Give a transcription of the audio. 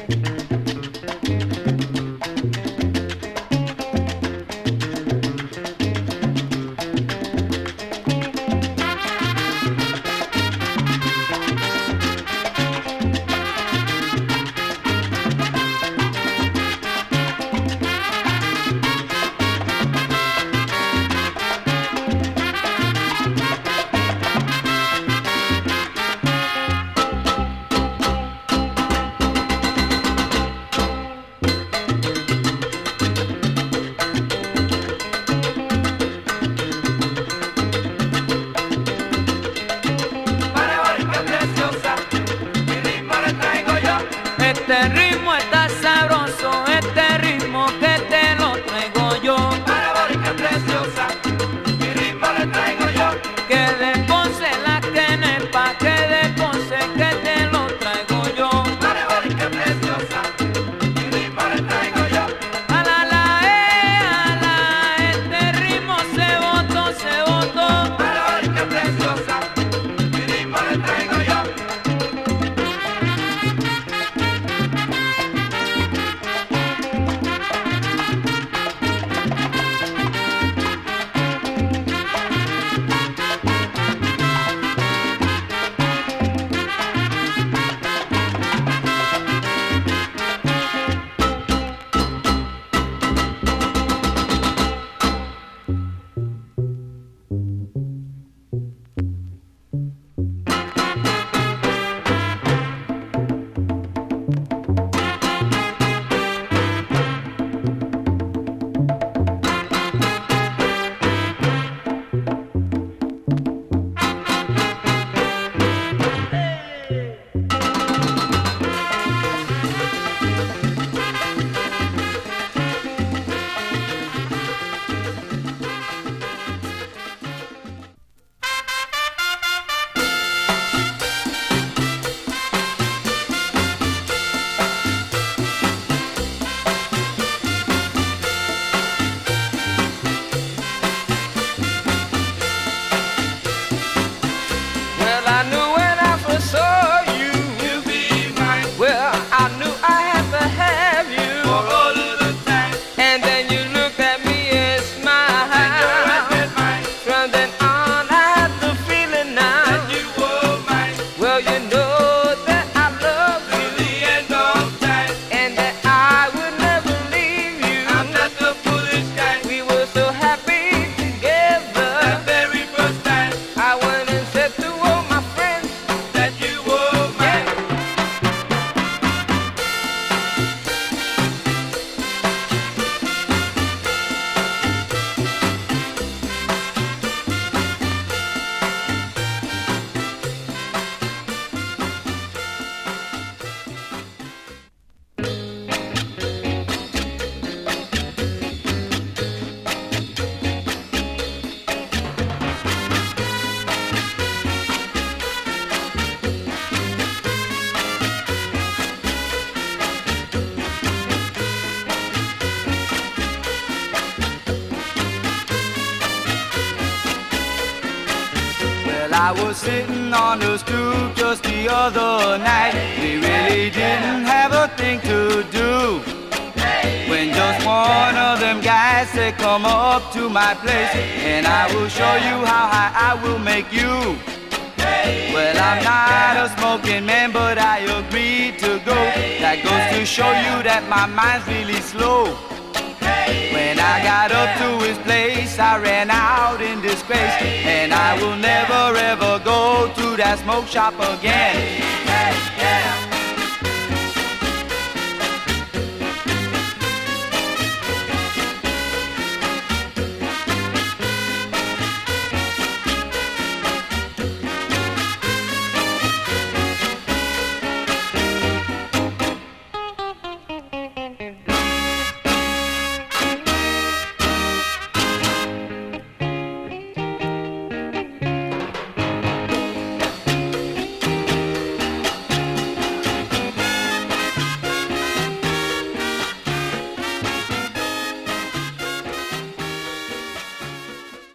Este ritmo está sabroso, este ritmo que te lo traigo yo. Para Boricua preciosa, mi ritmo le traigo yo. Que de Ponce la quenepa, que de Ponce que te lo traigo yo. Para Boricua preciosa, mi ritmo le traigo yo. Este ritmo se botó, se botó. Para Boricua preciosa, mi ritmo le traigo yo. I was sitting on the stoop just the other night. We really didn't have a thing to do, when just one of them guys said, come up to my place and I will show you how high I will make you. Well, I'm not a smoking man, but I agreed to go. That goes to show you that my mind's really slow. When I got up to his place, I ran out in disgrace, and I will never ever go to that smoke shop again.